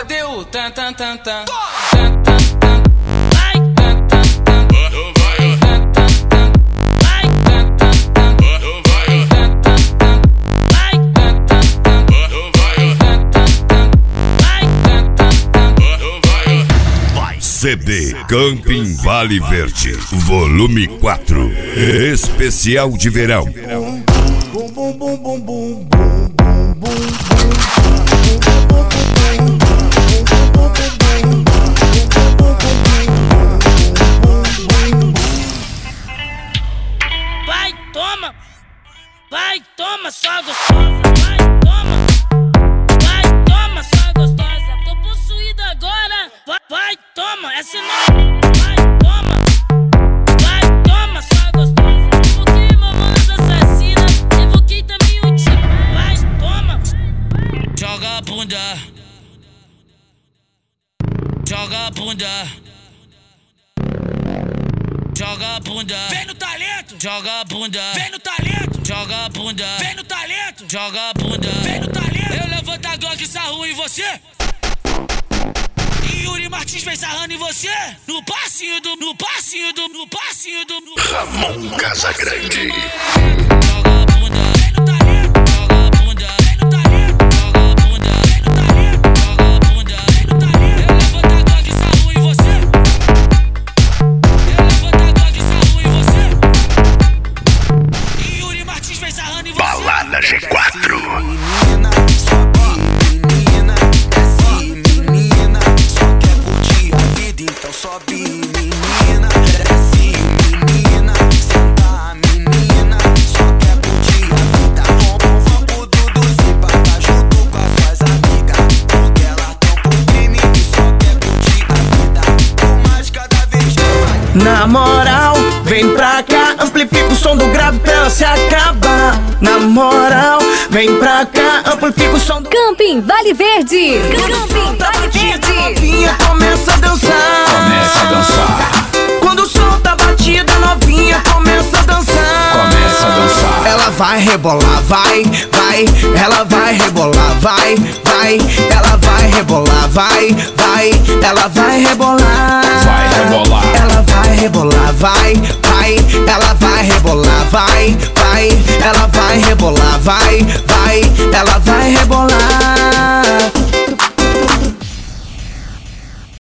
cadê o tan tan tan tan? CD Camping Vale Verde, volume 4, especial de verão. Bum bum bum bum bum bum bum. Vai, toma, só gostosa. Vai, toma, só gostosa. Tô possuída agora. Vai, toma, essa não. Vai, toma, só gostosa. Evoquei mamonas assassinas, evoquei também o time. Vai, toma. Joga a bunda. Joga a bunda. Joga a bunda, vem no talento. Joga a bunda, vem no talento. Joga a bunda, vem no talento. Joga a bunda, vem no talento. Eu levanto a Glock e sarro em você. E Yuri Martins vem sarrando em você. No passinho do Ramon Casagrande. Joga a bunda, vem no talento. Joga a bunda, vem no talento. Joga a bunda, vem no talento. Joga a bunda, vem no talento. Eu levanto a Glock e sarro em você. Balada G4. Menina, sobe, menina, desce, menina, só quer curtir a vida, então sobe, menina, desce, menina, senta, menina, só quer curtir a vida. Vamos pro Duduzinho pra tá junto com as suas amigas, porque elas tão pro crime e só quer curtir a vida. Por mais cada vez que vai. Na moral, vem pra cá, amplifica o som do grave pra ela se acabar. Na moral, vem pra cá, amplifica o som do Camping Vale Verde. Camping Vale Verde. Novinha começa a dançar. Começa a dançar. Quando o som tá batida, novinha começa a dançar. Começa a dançar. Ela vai rebolar, vai. Ela vai rebolar, vai. Ela vai rebolar, vai. Ela vai rebolar. Vai rebolar. Ela vai rebolar, vai. Ela vai rebolar, vai. Ela vai rebolar, vai.